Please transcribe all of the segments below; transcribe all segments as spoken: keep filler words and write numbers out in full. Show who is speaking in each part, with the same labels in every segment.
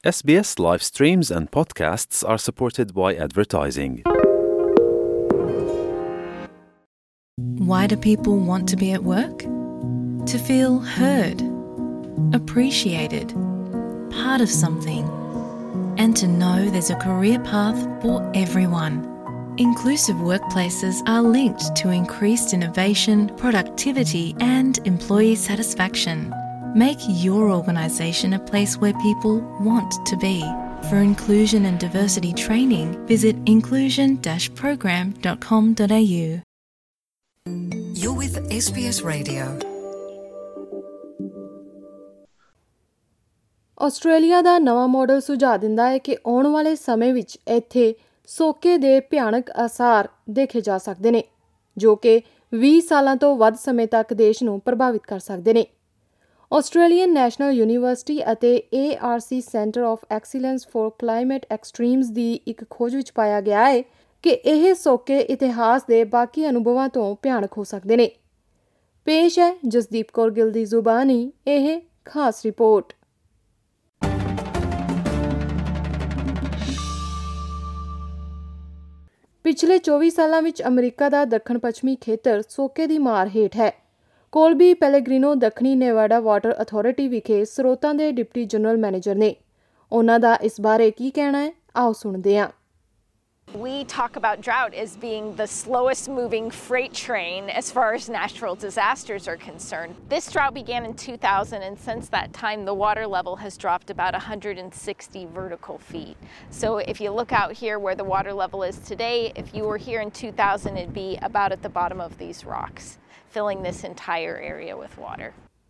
Speaker 1: S B S live streams and podcasts are supported by advertising.
Speaker 2: Why do people want to be at work? To feel heard, appreciated, part of something, and to know there's a career path for everyone. Inclusive workplaces are linked to increased innovation, productivity, and employee satisfaction. Make your organisation a place where people want to be. For inclusion and diversity training, visit inclusion dash program dot com dot a u.
Speaker 3: You're with S B S Radio.
Speaker 4: Australia ਦਾ ਨਵਾਂ model ਸੁਝਾਅ ਦਿੰਦਾ ਹੈ ਕਿ ਆਉਣ ਵਾਲੇ ਸਮੇਂ ਵਿੱਚ ਇੱਥੇ ਸੋਕੇ ਦੇ ਭਿਆਨਕ ਅਸਾਰ ਦੇਖੇ ਜਾ ਸਕਦੇ ਨੇ, ਜੋ ਕਿ ਵੀਹ ਸਾਲਾਂ ਤੋਂ ਵੱਧ ਸਮੇਂ ਤੱਕ ਦੇਸ਼ ਨੂੰ ਪ੍ਰਭਾਵਿਤ ਕਰ ਸਕਦੇ ਨੇ। ਆਸਟ੍ਰੇਲੀਅਨ ਨੈਸ਼ਨਲ ਯੂਨੀਵਰਸਿਟੀ ਅਤੇ A R C centre of excellence for climate extremes ਦੀ ਇੱਕ ਖੋਜ ਵਿੱਚ ਪਾਇਆ ਗਿਆ ਹੈ ਕਿ ਇਹ ਸੋਕੇ ਇਤਿਹਾਸ ਦੇ ਬਾਕੀ ਅਨੁਭਵਾਂ ਤੋਂ ਭਿਆਨਕ ਹੋ ਸਕਦੇ ਨੇ। ਪੇਸ਼ ਹੈ ਜਸਦੀਪ ਕੌਰ ਗਿੱਲ ਦੀ ਜ਼ੁਬਾਨੀ ਇਹ ਖਾਸ ਰਿਪੋਰਟ। ਪਿਛਲੇ ਚੌਵੀ ਸਾਲਾਂ ਵਿੱਚ ਅਮਰੀਕਾ ਦਾ ਦੱਖਣ ਪੱਛਮੀ ਖੇਤਰ ਸੋਕੇ ਦੀ ਮਾਰ ਹੇਠ ਹੈ। ਕੋਲਬੀ ਪੈਲੇਗ੍ਰੀਨੋ ਦੱਖਣੀ ਨੇਵਾਡਾ ਵਾਟਰ ਅਥਾਰਟੀ ਵਿਖੇ ਸਰੋਤਾਂ ਦੇ ਡਿਪਟੀ ਜਨਰਲ ਮੈਨੇਜਰ ਨੇ। ਉਹਨਾਂ ਦਾ ਇਸ ਬਾਰੇ ਕੀ ਕਹਿਣਾ ਹੈ, ਆਓ ਸੁਣਦੇ ਹਾਂ।
Speaker 5: We talk about drought as being the slowest moving freight train as far as natural disasters are concerned. This drought began in two thousand, and since that time the water level has dropped about one hundred sixty vertical feet. So if you look out here where the water level is today, if you were here in two thousand, it'd be about at the bottom of these rocks, filling this entire area with water.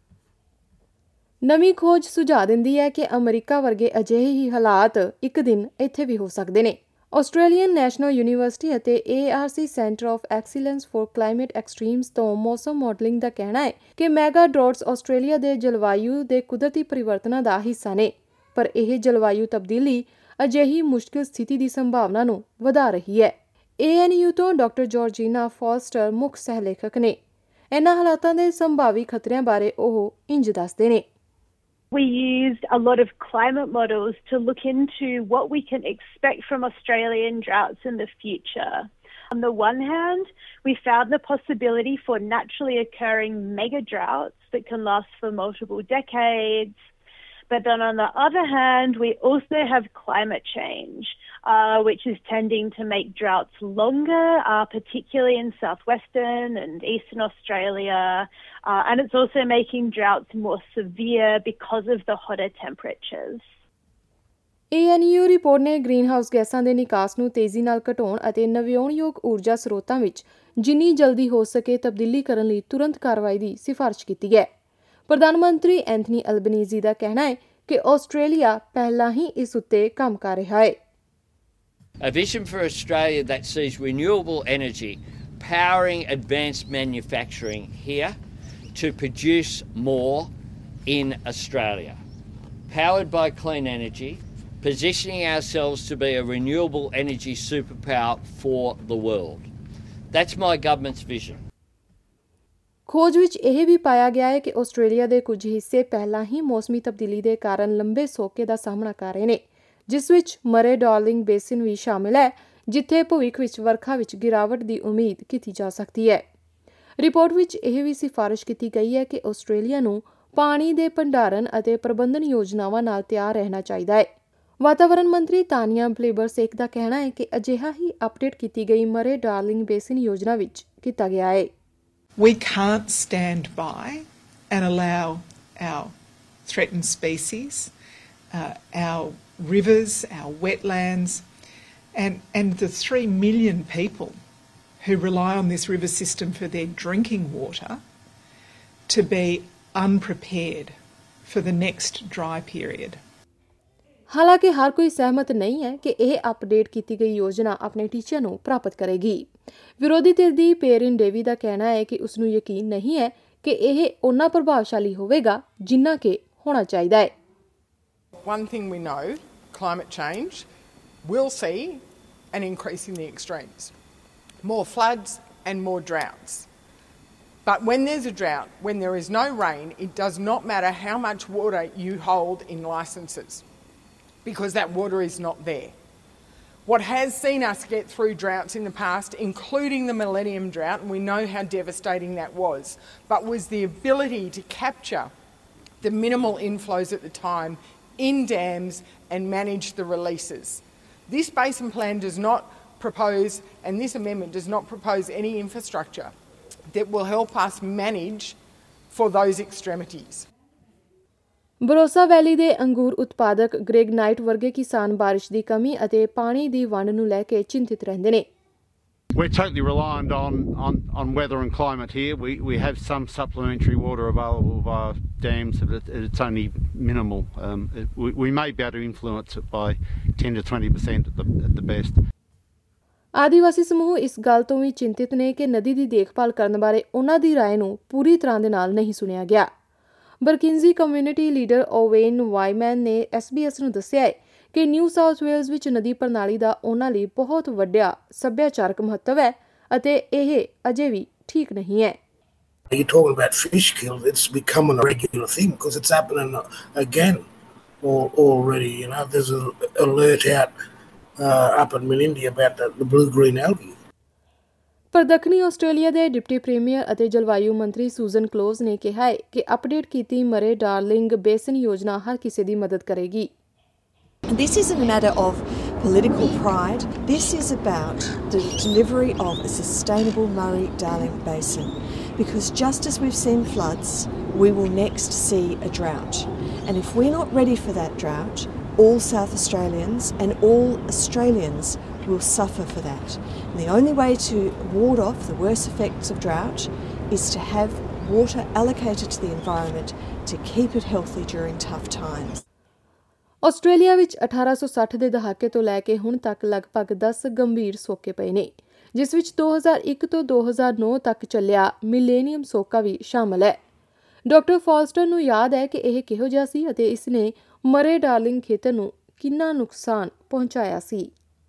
Speaker 4: ਨਵੀਂ ਖੋਜ ਸੁਝਾਅ ਦਿੰਦੀ ਹੈ ਕਿ America ਵਰਗੇ ਅਜਿਹੇ ਹੀ ਹਾਲਾਤ ਇੱਕ ਦਿਨ ਇੱਥੇ ਵੀ ਹੋ ਸਕਦੇ ਨੇ। ਆਸਟ੍ਰੇਲੀਅਨ ਨੈਸ਼ਨਲ ਯੂਨੀਵਰਸਿਟੀ ਅਤੇ A R C centre of excellence for climate extremes ਤੋਂ ਮੌਸਮ ਮਾਡਲਿੰਗ ਦਾ ਕਹਿਣਾ ਹੈ ਕਿ ਮੈਗਾ ਡਰਾਟਸ ਆਸਟ੍ਰੇਲੀਆ ਦੇ ਜਲਵਾਯੂ ਦੇ ਕੁਦਰਤੀ ਪਰਿਵਰਤਨਾਂ ਦਾ ਹਿੱਸਾ ਨੇ, ਪਰ ਇਹ ਜਲਵਾਯੂ ਤਬਦੀਲੀ ਅਜਿਹੀ ਮੁਸ਼ਕਿਲ ਸਥਿਤੀ ਦੀ ਸੰਭਾਵਨਾ ਨੂੰ ਵਧਾ ਰਹੀ ਹੈ। ਏ ਐਨ ਯੂ ਤੋਂ ਡਾਕਟਰ ਜੋਰਜੀਨਾ ਫੋਸਟਰ ਮੁੱਖ ਸਹਿਲੇਖਕ ਨੇ। ਇਹਨਾਂ ਹਾਲਾਤਾਂ ਦੇ ਸੰਭਾਵੀ ਖਤਰਿਆਂ ਬਾਰੇ ਉਹ ਇੰਜ ਦੱਸਦੇ ਨੇ।
Speaker 6: We used a lot of climate models to look into what we can expect from Australian droughts in the future. On the one hand, we found the possibility for naturally occurring mega droughts that can last for multiple decades. But then on the other hand, we also have climate change, uh, which is tending to make droughts longer, uh, particularly in southwestern and eastern Australia. Uh, and it's also making droughts more severe because of the hotter temperatures.
Speaker 4: A N U report ਨੇ greenhouse ਗੈਸਾਂ ਦੇ ਨਿਕਾਸ ਨੂੰ ਤੇਜ਼ੀ ਨਾਲ ਘਟਾਉਣ ਅਤੇ ਨਵਿਆਉਣਯੋਗ ਊਰਜਾ ਸਰੋਤਾਂ ਵਿੱਚ ਜਿੰਨੀ ਜਲਦੀ ਹੋ ਸਕੇ ਤਬਦੀਲੀ ਕਰਨ ਲਈ ਤੁਰੰਤ ਕਾਰਵਾਈ ਦੀ ਸਿਫਾਰਿਸ਼ ਕੀਤੀ ਹੈ। ਪ੍ਰਧਾਨ ਮੰਤਰੀ ਐਂਥਨੀ ਅਲਬਨੀਜ਼ੀ ਦਾ ਕਹਿਣਾ ਹੈ ਕਿ ਆਸਟ੍ਰੇਲੀਆ ਪਹਿਲਾਂ ਹੀ ਇਸ ਉੱਤੇ ਕੰਮ ਕਰ ਰਿਹਾ ਹੈ।
Speaker 7: A vision for Australia that sees renewable energy powering advanced manufacturing here to produce more in Australia. Powered by clean energy, positioning ourselves to be a renewable energy superpower for the world. That's my government's vision.
Speaker 4: ਖੋਜ ਵਿੱਚ ਇਹ ਵੀ ਪਾਇਆ ਗਿਆ ਹੈ ਕਿ Australia ਦੇ ਕੁਝ ਹਿੱਸੇ ਪਹਿਲਾਂ ਹੀ ਮੌਸਮੀ ਤਬਦੀਲੀ ਦੇ ਕਾਰਨ ਲੰਬੇ ਸੋਕੇ ਦਾ ਸਾਹਮਣਾ ਕਰ ਰਹੇ ਨੇ, ਜਿਸ ਵਿੱਚ ਮਰੇ ਡਾਰਲਿੰਗ ਬੇਸਿਨ ਵੀ ਸ਼ਾਮਿਲ ਹੈ, ਜਿੱਥੇ ਭਵਿੱਖ ਵਿੱਚ ਵਰਖਾ ਵਿੱਚ ਗਿਰਾਵਟ ਦੀ ਉਮੀਦ ਕੀਤੀ ਜਾ ਸਕਦੀ ਹੈ। ਰਿਪੋਰਟ ਵਿੱਚ ਇਹ ਵੀ ਸਿਫਾਰਿਸ਼ ਕੀਤੀ ਗਈ ਹੈ ਕਿ ਆਸਟ੍ਰੇਲੀਆ ਨੂੰ ਪਾਣੀ ਦੇ ਭੰਡਾਰਨ ਅਤੇ ਪ੍ਰਬੰਧਨ ਯੋਜਨਾਵਾਂ ਨਾਲ ਤਿਆਰ ਰਹਿਣਾ ਚਾਹੀਦਾ ਹੈ। ਵਾਤਾਵਰਣ ਮੰਤਰੀ ਤਾਨੀਆ ਬਲੇਬਰਸੇਕ ਦਾ ਕਹਿਣਾ ਹੈ ਕਿ ਅਜਿਹਾ ਹੀ ਅਪਡੇਟ ਕੀਤੀ ਗਈ ਮਰੇ ਡਾਰਲਿੰਗ ਬੇਸਿਨ ਯੋਜਨਾ ਵਿੱਚ ਕੀਤਾ ਗਿਆ ਹੈ।
Speaker 8: We can't stand by and allow our threatened species, uh, our rivers, our wetlands, and, and the three million people who rely on this river system for their drinking water to be unprepared for the next dry period.
Speaker 4: ਹਾਲਾਂਕਿ ਹਰ ਕੋਈ ਸਹਿਮਤ ਨਹੀਂ ਹੈ ਕਿ ਇਹ update ਕੀਤੀ ਗਈ ਯੋਜਨਾ ਆਪਣੇ ਟੀਚਿਆਂ ਨੂੰ ਪ੍ਰਾਪਤ ਕਰੇਗੀ। ਵਿਰੋਧੀ ਧਿਰ ਦੀ ਪੇਰਿਨ ਡੇਵੀ ਦਾ ਕਹਿਣਾ ਹੈ ਕਿ ਉਸਨੂੰ ਯਕੀਨ ਨਹੀਂ ਹੈ ਕਿ ਇਹ ਉਨਾ ਪ੍ਰਭਾਵਸ਼ਾਲੀ ਹੋਵੇਗਾ ਜਿੰਨਾ ਕਿ ਹੋਣਾ ਚਾਹੀਦਾ ਹੈ।
Speaker 9: One thing we know, climate change will see an increase in the extremes. More floods and more droughts. But when there's a drought, when there is no rain, it does not matter how much water you hold in licences. because that water is not there. What has seen us get through droughts in the past, including the Millennium Drought, and we know how devastating that was, but was the ability to capture the minimal inflows at the time in dams and manage the releases. This basin plan does not propose, and this amendment does not propose any infrastructure that will help us manage for those extremities.
Speaker 4: ਬਰੋਸਾ ਵੈਲੀ ਦੇ ਅੰਗੂਰ ਉਤਪਾਦਕ Greg night ਵਰਗੇ ਕਿਸਾਨ ਬਾਰਿਸ਼ ਦੀ ਕਮੀ ਅਤੇ ਪਾਣੀ ਦੀ ਵੰਡ ਨੂੰ ਲੈ ਕੇ ਚਿੰਤਿਤ ਰਹਿੰਦੇ ਨੇ।
Speaker 10: We're totally reliant on, on, on weather and climate here. We, we have some supplementary water available via dams, but it, it's only minimal. Um, it, we, we may be able to influence it by ten to twenty percent at the, at the best.
Speaker 4: ਆਦੀਵਾਸੀ ਸਮੂਹ ਇਸ ਗੱਲ ਤੋਂ ਵੀ ਚਿੰਤਿਤ ਨੇ ਕਿ ਨਦੀ ਦੀ ਦੇਖਭਾਲ ਕਰਨ ਬਾਰੇ ਉਹਨਾਂ ਦੀ ਰਾਏ ਨੂੰ ਪੂਰੀ ਤਰ੍ਹਾਂ ਦੇ ਨਾਲ ਨਹੀਂ ਸੁਣਿਆ ਗਿਆ। ਬਰਕਿੰਜ਼ੀ ਕਮਿਊਨਿਟੀ ਲੀਡਰ ਓਵੇਨ ਵਾਈਮੈਨ ਨੇ ਐਸ ਬੀ ਐਸ ਨੂੰ ਦੱਸਿਆ ਹੈ ਕਿ ਨਿਊ ਸਾਊਥ ਵੇਲਜ਼ ਵਿੱਚ ਨਦੀ ਪ੍ਰਣਾਲੀ ਦਾ ਉਹਨਾਂ ਲਈ ਬਹੁਤ ਵੱਡਾ ਸੱਭਿਆਚਾਰਕ ਮਹੱਤਵ ਹੈ ਅਤੇ ਇਹ ਅਜੇ ਵੀ ਠੀਕ ਨਹੀਂ ਹੈ।
Speaker 11: You're talking about fish kills, it's becoming a regular thing because it's happening again already. You know, there's an alert out uh, up in Menindee about the, the blue-green algae.
Speaker 4: ਪਰ ਦੱਖਣੀ ਆਸਟ੍ਰੇਲੀਆ ਦੇ deputy premier ਅਤੇ ਜਲਵਾਯੂ ਮੰਤਰੀ Susan close ਨੇ ਕਿਹਾ ਹੈ ਕਿ ਅਪਡੇਟ ਕੀਤੀ ਮਰੇ ਡਾਰਲਿੰਗ ਬੇਸਿਨ ਯੋਜਨਾ ਹਰ ਕਿਸੇ ਦੀ ਮਦਦ ਕਰੇਗੀ।
Speaker 12: This isn't a matter of political pride. This is about the delivery of a sustainable Murray-Darling Basin. Because just as we've seen floods, we will next see a drought. And if we're not ready for that drought, all South Australians and all Australians will suffer for that. And the only way to ward off the worst effects of drought is to have water allocated to the environment to keep it healthy during tough times.
Speaker 4: Australia ਵਿੱਚ ਅਠਾਰਾਂ ਸੌ ਸੱਠ ਦੇ ਦਹਾਕੇ ਤੋਂ ਲੈ ਕੇ ਹੁਣ ਤੱਕ ਲਗਭਗ ਦਸ ਗੰਭੀਰ ਸੋਕੇ ਪਏ ਨੇ, ਜਿਸ ਵਿੱਚ ਦੋ ਹਜ਼ਾਰ ਇੱਕ ਤੋਂ ਦੋ ਹਜ਼ਾਰ ਨੌ ਤੱਕ ਚੱਲਿਆ ਮਿਲੇਨੀਅਮ ਸੋਕਾ ਵੀ ਸ਼ਾਮਲ ਹੈ। ਡਾਕਟਰ ਫਾਲਸਟਰ ਨੂੰ ਯਾਦ ਹੈ ਕਿ ਇਹ ਕਿਹੋ ਜਿਹਾ ਸੀ ਅਤੇ ਇਸ ਨੇ ਮਰੇ ਡਾਰਲਿੰਗ ਖੇਤਰ ਨੂੰ ਕਿੰਨਾ ਨੁਕਸਾਨ ਪਹੁੰਚਾਇਆ ਸੀ।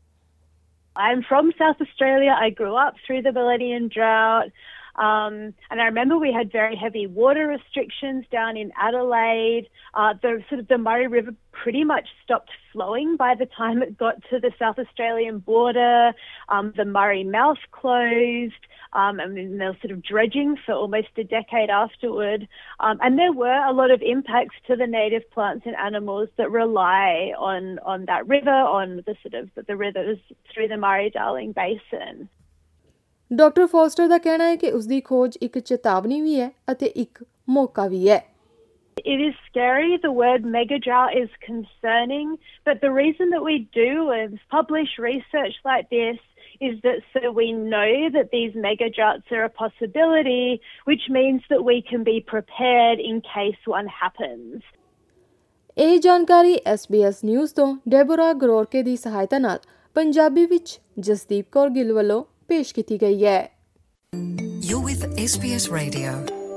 Speaker 6: I'm from South Australia. I grew up through the Millennium Drought. Um, and I remember we had very heavy water restrictions down in Adelaide. Uh, the sort of the Murray River pretty much stopped flowing by the time it got to the South Australian border. Um, the Murray mouth closed. Um, and then they were sort of dredging for almost a decade afterward. Um, and there were a lot of impacts to the native plants and animals that rely on, on that river, on the sort of the rivers through the Murray-Darling Basin.
Speaker 4: Doctor Foster ਦਾ ਕਹਿਣਾ ਹੈ ਕਿ ਉਸ ਦੀ ਖੋਜ ਇੱਕ ਚੇਤਾਵਨੀ ਵੀ ਹੈ ਅਤੇ ਇੱਕ ਮੌਕਾ ਵੀ ਹੈ।
Speaker 6: It is scary. The word mega drought is concerning, but the reason that we do is publish research like this is that so we know that these mega droughts are a possibility, which means that we can be prepared in case one happens.
Speaker 4: ਇਹ ਜਾਣਕਾਰੀ S B S news ਤੋਂ ਡੈਬੋਰਾ ਗਰੋਰਕੇ ਦੀ ਸਹਾਇਤਾ ਨਾਲ ਪੰਜਾਬੀ ਵਿੱਚ ਜਸਦੀਪ ਕੌਰ ਗਿੱਲ ਵੱਲੋਂ ਪੇਸ਼ ਕੀਤੀ ਗਈ ਹੈ।
Speaker 3: You're with S B S Radio.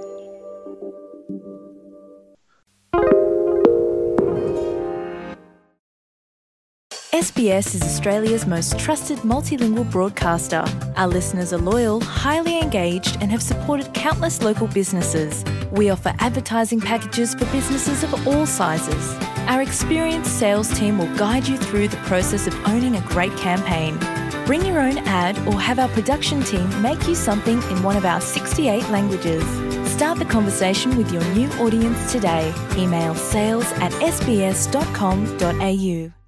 Speaker 2: S B S is Australia's most trusted multilingual broadcaster. Our listeners are loyal, highly engaged, and have supported countless local businesses. We offer advertising packages for businesses of all sizes. Our experienced sales team will guide you through the process of owning a great campaign. Bring your own ad or have our production team make you something in one of our sixty-eight languages. Start the conversation with your new audience today. Email sales at s b s dot com dot a u.